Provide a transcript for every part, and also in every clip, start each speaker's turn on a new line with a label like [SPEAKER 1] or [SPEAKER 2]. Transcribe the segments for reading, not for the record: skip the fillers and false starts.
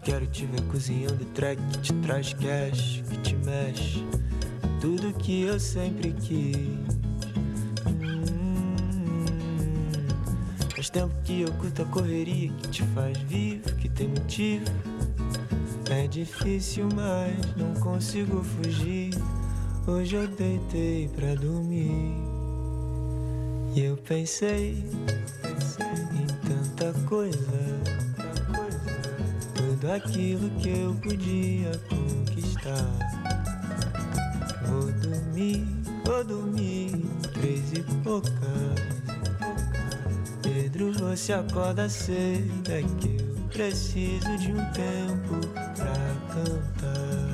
[SPEAKER 1] Quero te ver cozinhando track que te traz cash, que te mexe. Tudo que eu sempre quis. Faz tempo que eu curto a correria que te faz vivo, que tem motivo. É difícil, mas não consigo fugir. Hoje eu deitei pra dormir e eu pensei em tanta coisa, tudo aquilo que eu podia conquistar. Vou dormir 3:pouca. Pedro, você acorda cedo, é que eu preciso de um tempo pra cantar.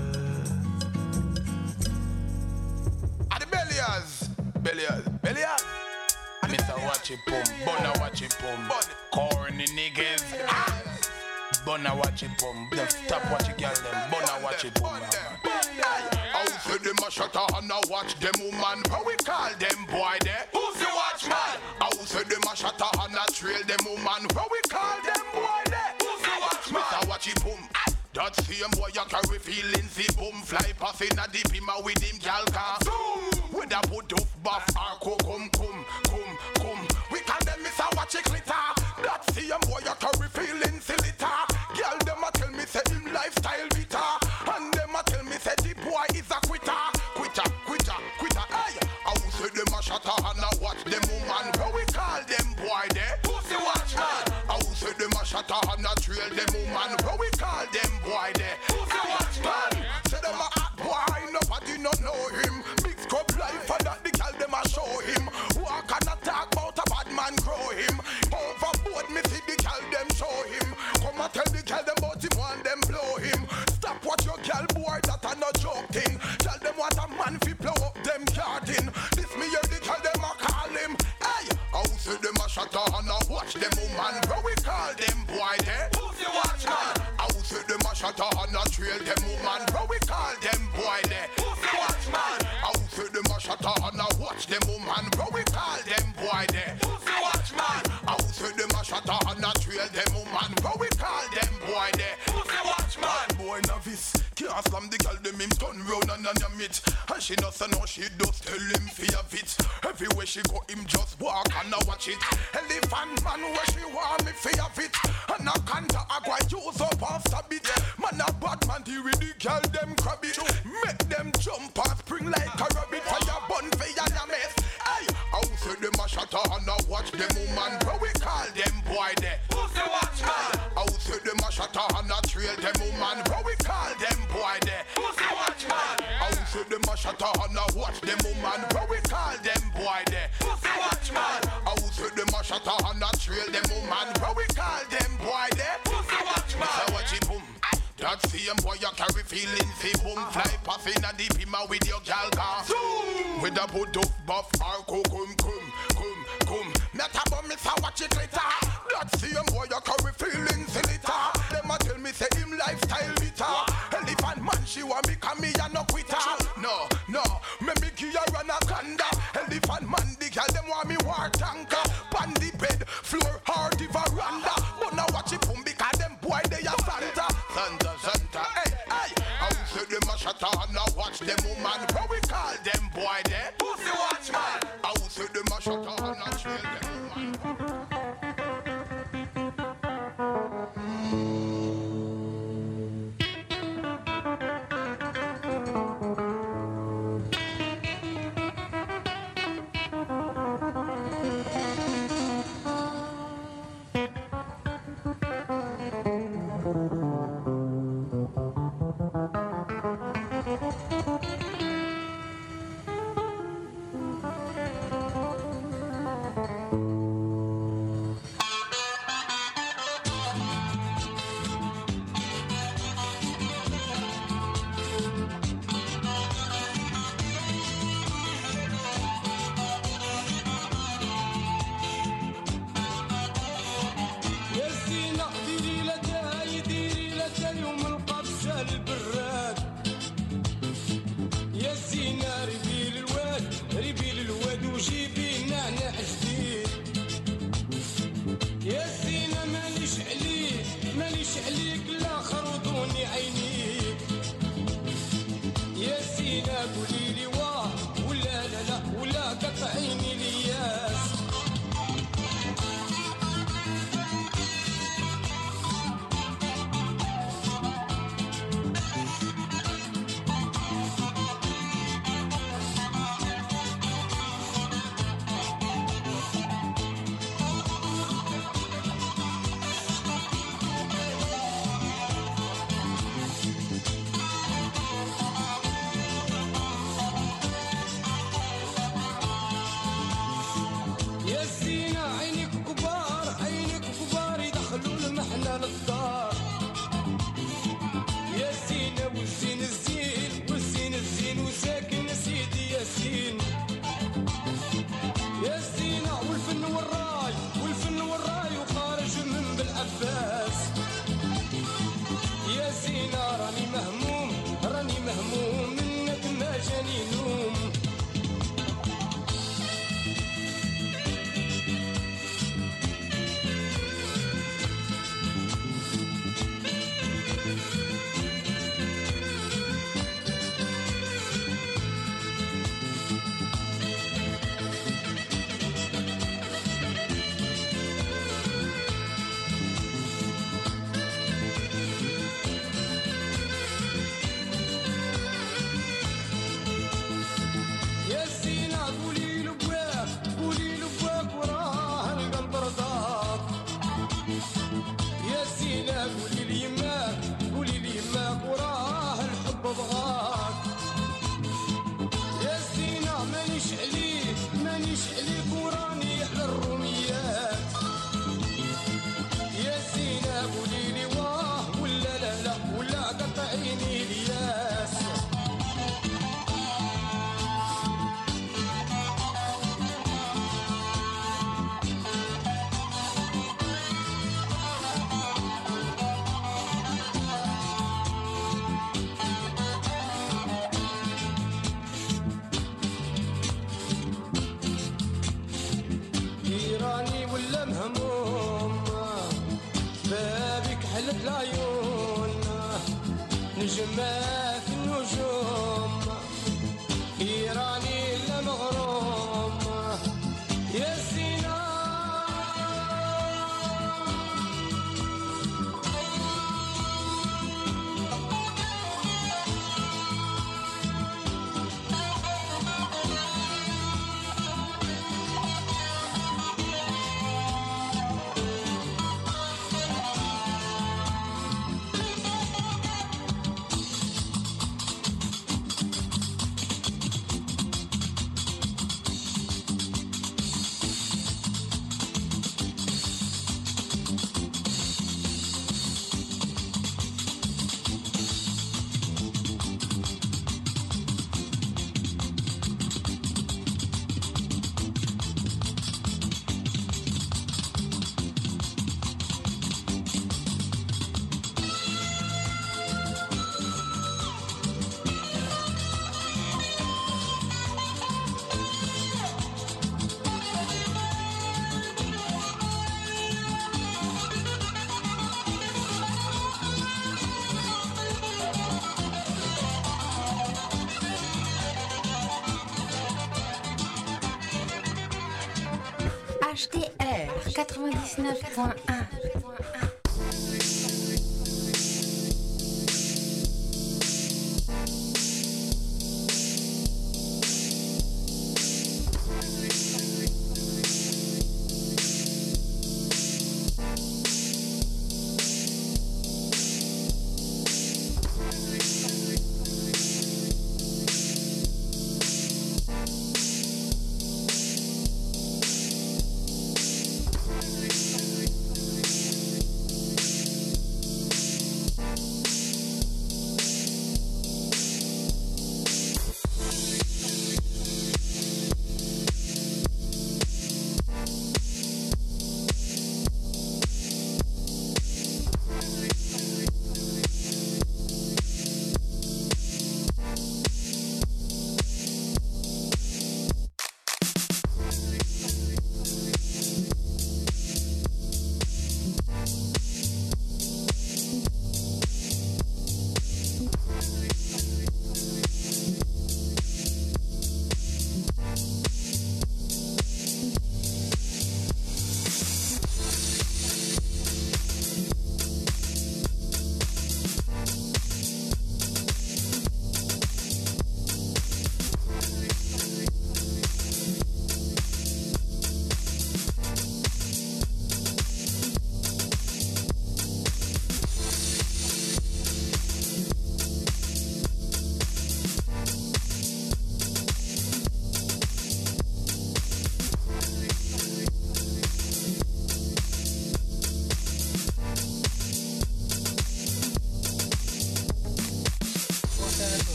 [SPEAKER 2] Belias. Mr. Watch it pum, Bonna watch it pum, corny niggas. Bonna watch it pum, stop watch it girl them, Bonna watch it pum.
[SPEAKER 3] How say them a shut up and a watch them woman? How we call them boy there? Who's the watchman? How say them a shut up and a trail them woman? How we call them boy there? Who's the watchman? Mr. Watch it boom. That same boy you carry feelings, he boom fly pass in a deep him with him gal car. With a put off buff or come. We call them Mr. Watch it glitter. That same boy you carry feelings, he litter. Girl them a tell me say him lifestyle bitter, and them a tell me say the boy is a quitter. Hey, how say them a shatter and a watch them woman? How we call them boy there? Who's the watchman? How say them a shatter and a trail them woman? How we call them boy there? Who's the watchman? Say them a hot boy, nobody not know him. Mix cup life and that the girl them a show him. Walk and a talk about a bad man grow him. Overboard me see the girl them show him. Come and tell the girl them about him and them blow him. Stop watch your girl boy, that a no joke thing. Tell them what a man fi blow up them garden. This me hear the girl them a call him. Hey, how say them a shatter and a watch them woman? How we call them boy there? Who's the watchman? How say them a shatter and a trail them woman? How we call them boy there? Who's the watchman? How say them a shatter and a watch them woman? How we call them boy there? Who's the watchman? How say them a shatter and a trail them woman? How we call them boy there? Who's the watchman? Boy novice can't slam the girl them him turn round and on it. And she not say no, she does tell him fear of it. Everywhere she go him just walk and a watch it. Elephant man where she want me fear of it. And a canter a go use up after bit. Man a bad man deal with the girl them crab it. Make them jump and spring like a rabbit. Fire bun fire and a mess. Hey, how say them a shatter and a watch them woman? How we call them boy there? Who's the watchman? How say them a shatter and a trail them woman? How we call them boy there? Who's the watchman? How say them a shatter and a watch them woman? How we call them boy there? Who's the watchman? How say them a shatter and a trail them woman? How we call them boy there? Who's the watchman? So watch it boom. That same boy you carry feelings, he boom fly pass in a deep him with your gal car. With a put up buff or come. Meta bomb me say watch it glitter. That same boy you carry feelings, he litter. Them a tell me say him lifestyle bitter. Elephant man she want me come me and no quitter. No, me give her an anaconda. Elephant man the girl them want me war tanker. Pan the bed, floor or the veranda. But now watch it boom because them boy they a Santa, hey, how say them a shatter and a watch them woman? How we call them boy there? Who's the watchman? How say them a shatter and a trail them woman?
[SPEAKER 4] ماليش عليك لا خروط نجمات النجوم إيراني المغروم يا سينا
[SPEAKER 5] HDR 99.1.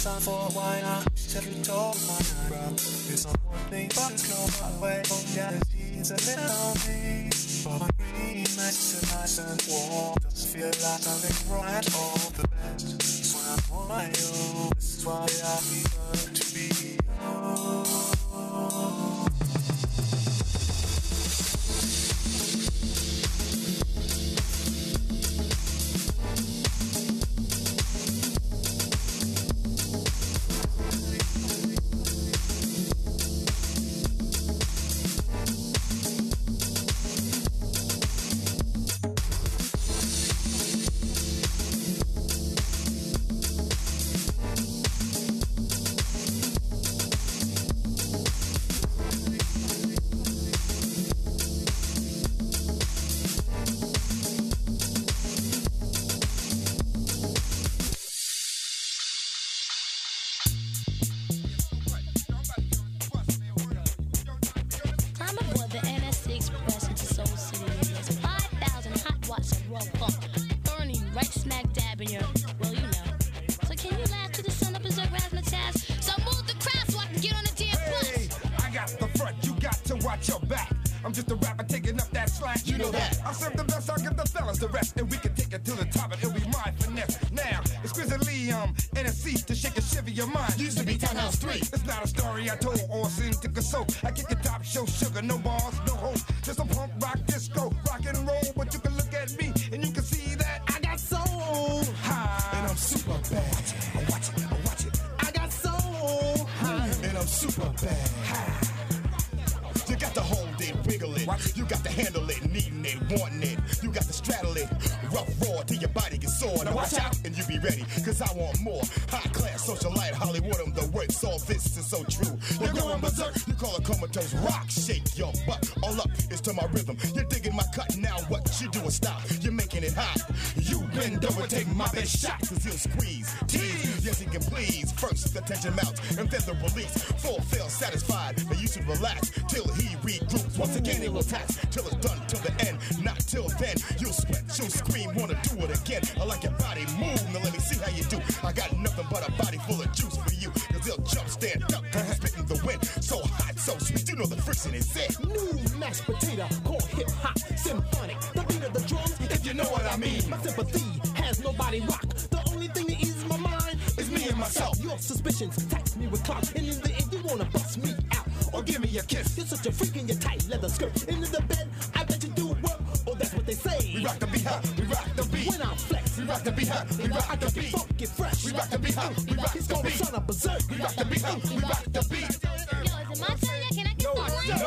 [SPEAKER 1] time for a while. I tell you told my bro. There's some more things to go my way. Oh yeah, it's a little thing. For my green nights and nights and walk. Doesn't feel like something wrong at all. The best is when I'm on my own. This is why I prefer to be alone.
[SPEAKER 3] I kick the top, show sugar, no bars, no hope. Just a punk rock disco, rock and roll. But you can look at me and you can see that I got soul high, and I'm super bad. Watch it, watch it. I got soul high, and I'm super bad. You got to hold it, wiggle it. You got to handle it, needing it, wanting it. You got to straddle it, rough roar till your body gets sore. Now watch out and you be ready, cause I want more. High class, socialite, Hollywood, the works. All this is so true. You're going berserk. You call it comatose rock, shake your butt. All up is to my rhythm. You're digging my cut, now what you do is stop. You're making it hot. You bend over, take my best shot, cause he'll squeeze, tease. Yes, he can please. First the tension mounts, and then the release. Fulfill, satisfied, but you should relax till he regroups. Once again, he will tax till it's done till the end. Not till then, you'll sweat, you'll scream, wanna do it again. I like your body move, now let me see how you do. I got nothing but a body full of juice for you, cause they'll jump, stand up, cause you're spitting the wind. So hot, so sweet, you know the friction is it.
[SPEAKER 6] New mashed potato, called hip hop, symphonic. The beat of the drums,
[SPEAKER 3] if you know what I mean.
[SPEAKER 6] My sympathy has nobody rock. The only thing that eases my mind
[SPEAKER 3] is me and myself.
[SPEAKER 6] Your suspicions tax me with clout, and in the end you wanna bust me out
[SPEAKER 3] or give me a kiss.
[SPEAKER 6] You're such a freak in your tight leather skirt. Into the bed, I bet you do work. Oh, that's what they say.
[SPEAKER 3] We rock the beat, huh? We rock the beat.
[SPEAKER 6] When I flex,
[SPEAKER 3] we rock the beat, huh? We rock the beat.
[SPEAKER 6] Funky fresh.
[SPEAKER 3] We rock the beat, huh? We rock
[SPEAKER 6] He's
[SPEAKER 3] the
[SPEAKER 6] gonna
[SPEAKER 3] beat.
[SPEAKER 6] son of berserk.
[SPEAKER 3] We rock the beat, huh? We rock the beat.
[SPEAKER 5] Yo, is it my turn yet? Can I get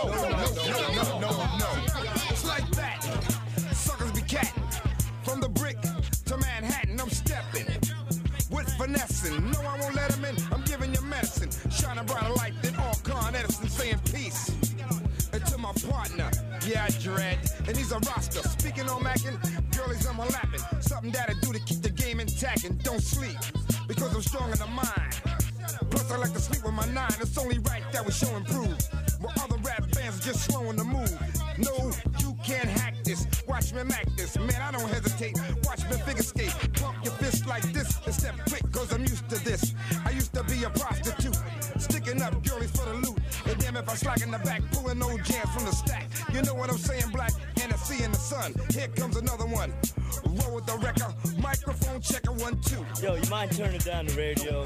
[SPEAKER 5] started?
[SPEAKER 3] No. It's like that. Suckers be catting. From the brick to Manhattan, I'm stepping. With finessing. No, I won't let him in. I'm giving you medicine. Shine a brighter light than all Con Edison saying peace. And to my partner, yeah, I dread. And he's a roster. Speaking on Mackin', girlies on my lapping. Something that I do to keep the game intact and don't sleep. Because I'm strong in the mind. Plus, I like to sleep with my nine. It's only right that we show and prove. While other rap fans are just slow in the move. No, you can't hack this. Watch me mac this. Man, I don't hesitate. Watch me figure skate. Pump your fist like this and step quick, cause I'm used to this. I used to be a prostitute. Sticking up girlies for the loot. And damn if I slack in the back, pulling old jams from the stack. You know what I'm saying, black? Hennessy in the sun. Here comes another one. Roll with the wrecker. Microphone checker 1, 2.
[SPEAKER 7] Yo, you mind turning down the radio?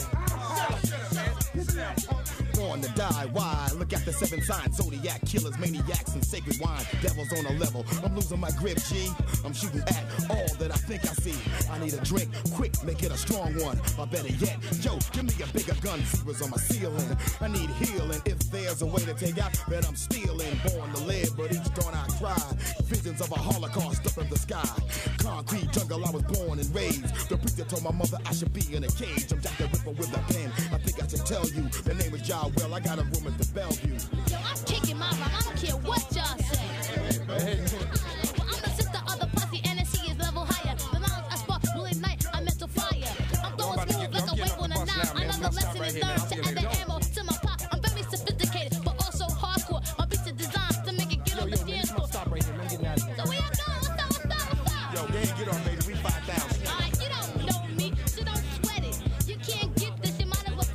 [SPEAKER 6] Born to die, why? Look at the 7 signs, zodiac, killers, maniacs, and sacred wine. Devils on a level, I'm losing my grip, G. I'm shooting at all that I think I see. I need a drink, quick, make it a strong one. Or better yet, yo, give me a bigger gun. Zebras on my ceiling, I need healing. If there's a way to take out, then I'm stealing. Born to live, but each dawn I cry. Visions of a Holocaust up in the sky. Concrete jungle, I was born and raised. The preacher told my mother I should be in a cage. I'm Jack the Ripper with a pen. I think I should tell you, the name is John Well. I got a room at the Bellevue.
[SPEAKER 5] Yo, I'm kicking my rock. I don't care what y'all say. Well, I'm the sister of the posse, NSC is level higher. The knowledge I spark will ignite, I mental fire. I'm throwing smooth like a wave on a 9. Another lesson is learned to add the ammo to my pop. I'm very sophisticated, but also hardcore. My beats are designed to make it get on the dance floor.
[SPEAKER 6] Stop right here, I'm getting out of here.
[SPEAKER 5] So where y'all going? What's up?
[SPEAKER 3] Yo, they ain't get on, baby. We 5,000.
[SPEAKER 5] Alright, you don't know me, so don't sweat it. You can't get this, you might as well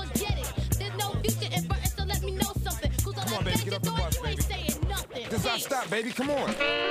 [SPEAKER 8] gotta stop, baby. Come on.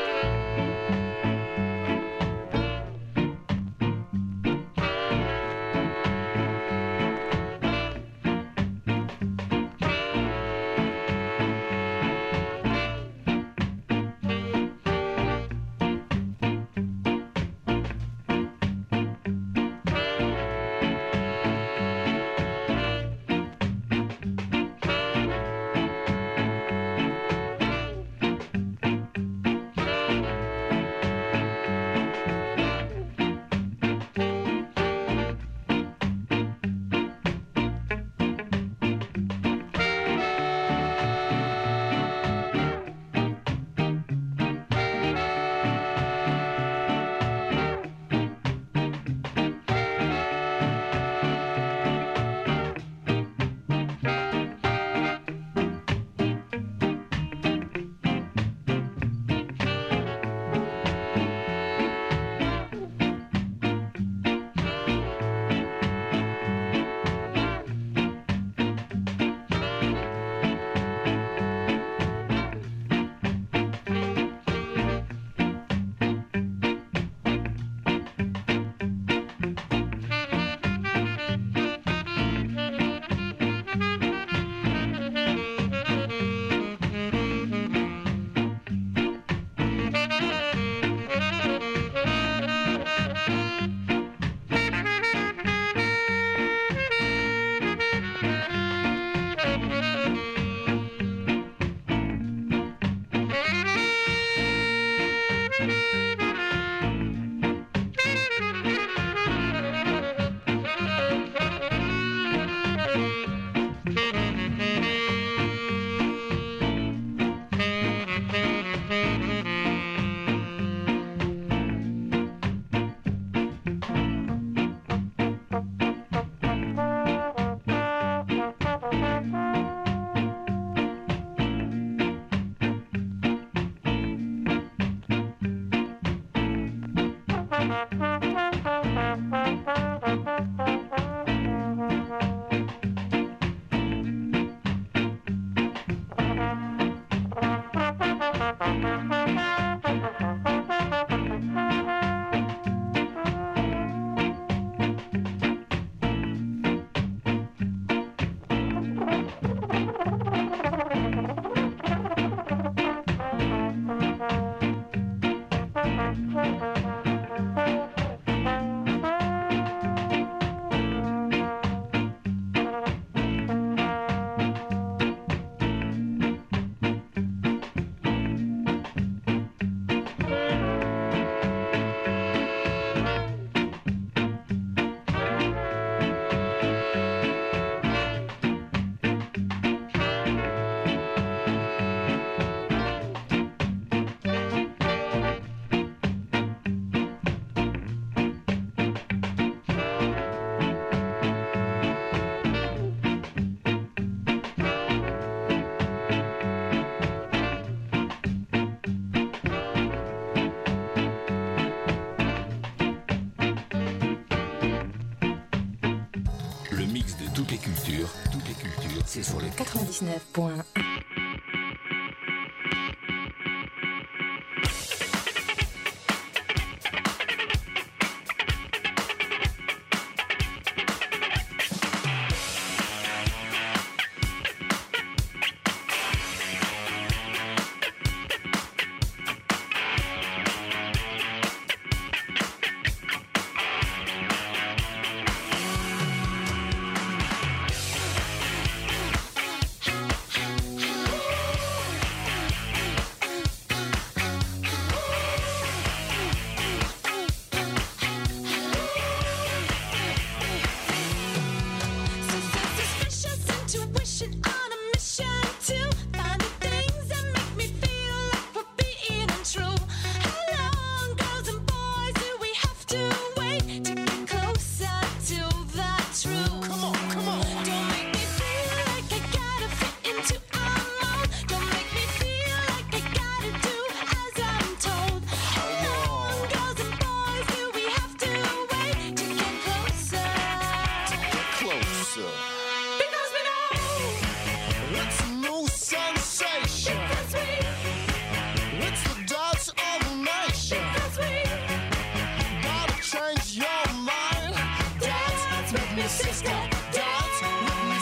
[SPEAKER 9] Toutes les cultures, c'est sur le 99.1.
[SPEAKER 8] sister, dance with me.